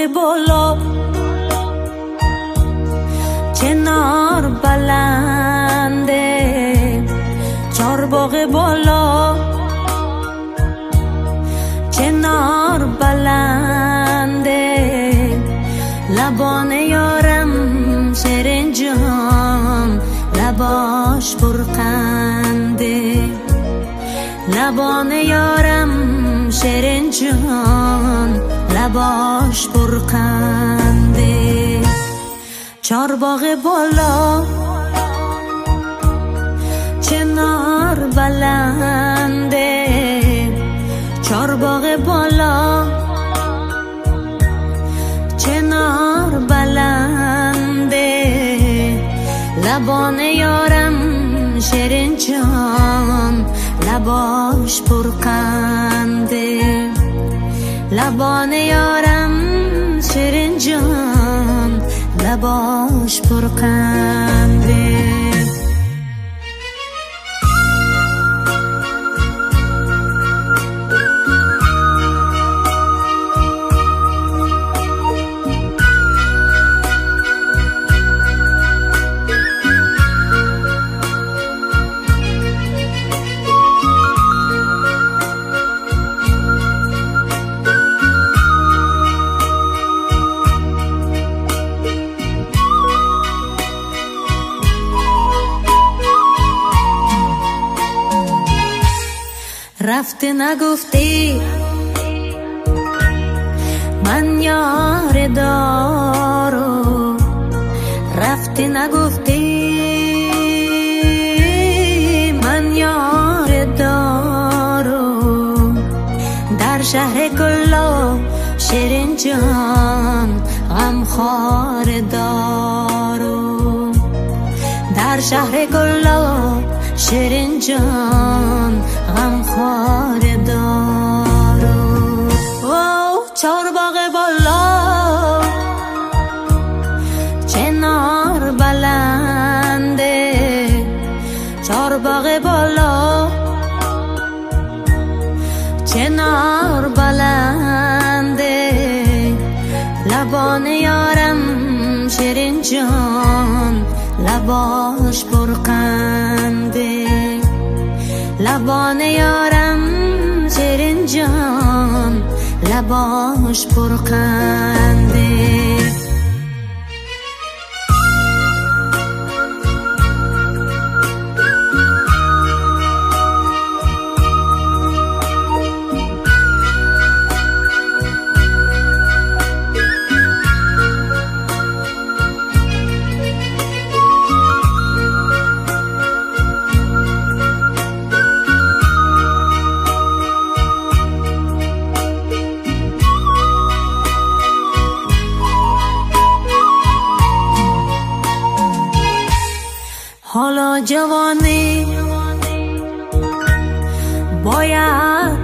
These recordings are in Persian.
بالا کنار بلنده، چارباغ بالا کنار بلنده، لبان یارم شیرین جان لباش پرخنده، لبان یارم شیرین جان لباش پرخنده. چارباغ بالا کنار بلنده، چارباغ بالا کنار بلنده، لبان یارم شیرین جان لباش پرخنده، لبان یارم شیرین جان لباش پرخنده. رفته نگفتی من یار دارو، رفته نگفتی من یار دارو، در شهر گلا شیرین جان غمخوار دارو، در شهر گلا شیرین جان غمخوار دارو. چارباغ بالا کنار بلنده، چارباغ بالا کنار بلنده، لبان یارم شیرین جان لباش پرخنده، لبان یارم شیرین جان لباش پرخنده. حالا جوانی باید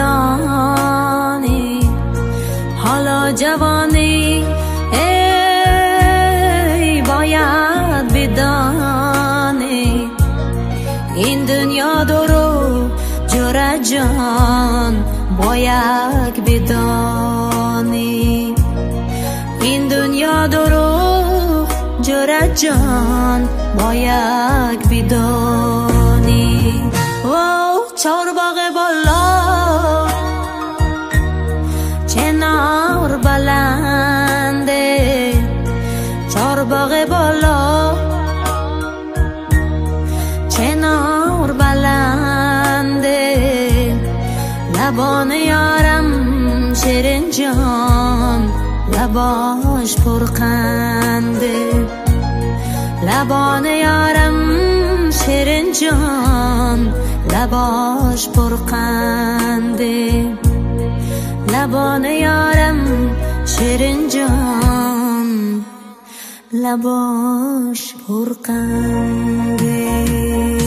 بدانی، حالا جوانی ای باید بدانی، این دنیا درو جور جان باید بدانی، این دنیا درو جور جان باید بدانی. چارباغ بالا کنار بلنده، چارباغ بالا کنار بلنده، لبان یارم شیرین جان لباش پرخنده، لبان یارم شیرین جان لباش پرخنده، لبان یارم شیرین جان لباش پرخنده.